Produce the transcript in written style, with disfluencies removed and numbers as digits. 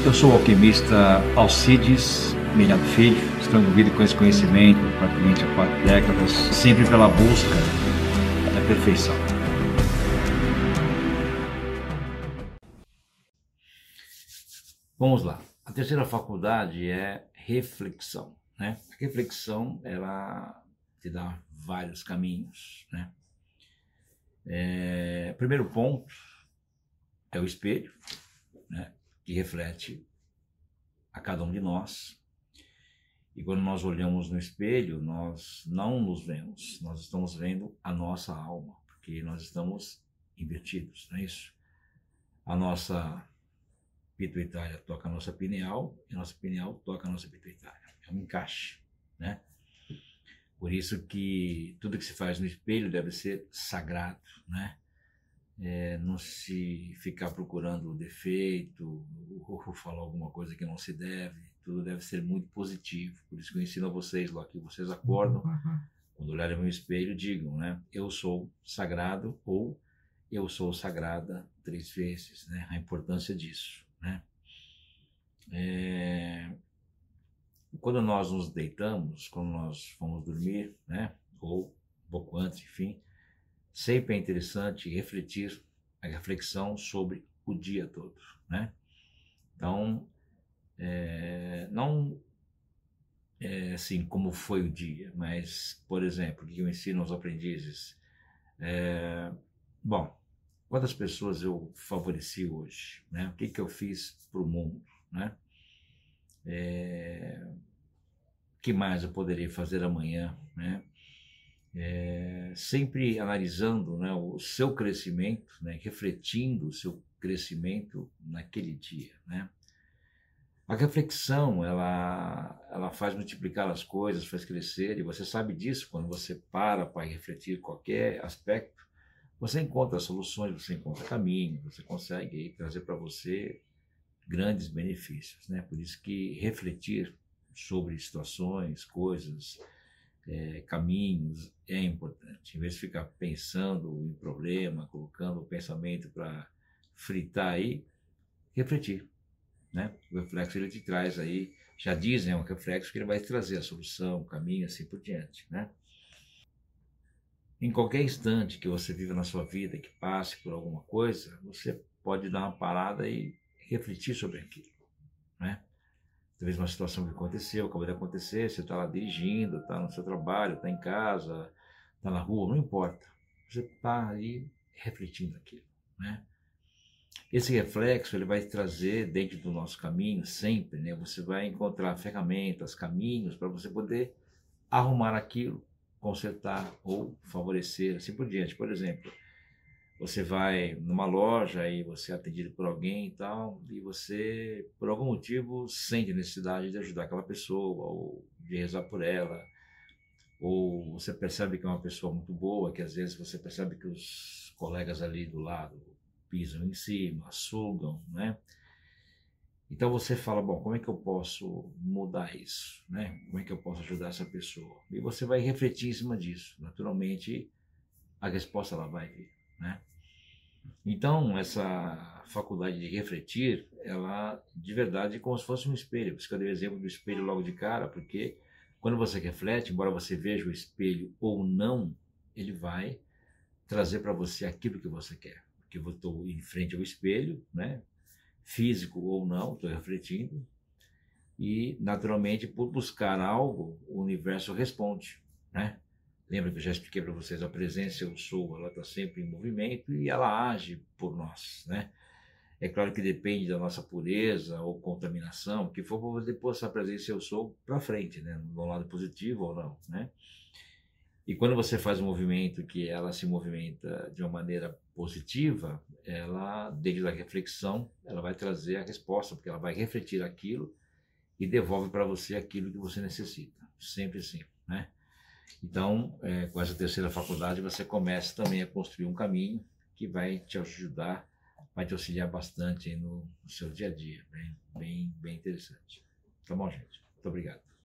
Eu sou o alquimista Alcides Melhado Filho, estou envolvido com esse conhecimento praticamente há 4 décadas, sempre pela busca da perfeição. Vamos lá. A terceira faculdade é reflexão, né? A reflexão, ela te dá vários caminhos, né? Primeiro ponto é o espelho, né? Que reflete a cada um de nós. E quando nós olhamos no espelho, nós não nos vemos, nós estamos vendo a nossa alma, porque nós estamos invertidos, não é isso? A nossa pituitária toca a nossa pineal e a nossa pineal toca a nossa pituitária. É um encaixe, né? Por isso que tudo que se faz no espelho deve ser sagrado, né? Não se ficar procurando o defeito ou falar alguma coisa que não se deve. Tudo deve ser muito positivo. Por isso que eu ensino a vocês lá, que vocês acordam, quando olharem no espelho, digam, né? Eu sou sagrado ou eu sou sagrada 3 vezes, né? A importância disso, né? Quando nós nos deitamos, quando nós vamos dormir, né? Ou um pouco antes, enfim, sempre é interessante refletir a reflexão sobre o dia todo, né? Então, não assim como foi o dia, mas, por exemplo, o que eu ensino aos aprendizes. Bom, quantas pessoas eu favoreci hoje, né? O que eu fiz para o mundo, né? O que mais eu poderia fazer amanhã, né? Sempre analisando, né, o seu crescimento, né, refletindo o seu crescimento naquele dia, né? A reflexão, ela faz multiplicar as coisas, faz crescer, e você sabe disso. Quando você para refletir qualquer aspecto, você encontra soluções, você encontra caminhos, você consegue aí trazer para você grandes benefícios, né? Por isso que refletir sobre situações, coisas, caminhos é importante. Em vez de ficar pensando em problema, colocando o pensamento para fritar aí, refletir, né? O reflexo ele te traz aí, já dizem, um reflexo que ele vai trazer a solução, o caminho, assim por diante, né? Em qualquer instante que você viva na sua vida, que passe por alguma coisa, você pode dar uma parada e refletir sobre aquilo, né? Talvez uma situação que aconteceu, acabou de acontecer, você está lá dirigindo, está no seu trabalho, está em casa, está na rua, não importa. Você está aí refletindo aquilo, né? Esse reflexo ele vai trazer dentro do nosso caminho sempre, né? Você vai encontrar ferramentas, caminhos para você poder arrumar aquilo, consertar ou favorecer, assim por diante. Por exemplo, você vai numa loja e você é atendido por alguém e tal, e você, por algum motivo, sente necessidade de ajudar aquela pessoa, ou de rezar por ela, ou você percebe que é uma pessoa muito boa, que às vezes você percebe que os colegas ali do lado pisam em cima, sugam, né? Então você fala, bom, como é que eu posso mudar isso, né? Como é que eu posso ajudar essa pessoa? E você vai refletir em cima disso. Naturalmente, a resposta ela vai vir, né? Então, essa faculdade de refletir, ela de verdade é como se fosse um espelho. Por isso que eu dei o exemplo do espelho logo de cara, porque quando você reflete, embora você veja o espelho ou não, ele vai trazer para você aquilo que você quer. Porque eu estou em frente ao espelho, né? Físico ou não, estou refletindo, e naturalmente por buscar algo, o universo responde, né? Lembra que eu já expliquei para vocês, a presença eu sou, ela está sempre em movimento e ela age por nós, né? É claro que depende da nossa pureza ou contaminação, que for para depois essa presença eu sou para frente, né? No lado positivo ou não, né? E quando você faz um movimento que ela se movimenta de uma maneira positiva, ela, dentro da reflexão, ela vai trazer a resposta, porque ela vai refletir aquilo e devolve para você aquilo que você necessita. Sempre assim, né? Então, com essa terceira faculdade, você começa também a construir um caminho que vai te ajudar, vai te auxiliar bastante no seu dia a dia. Bem interessante. Tá bom, gente? Muito obrigado.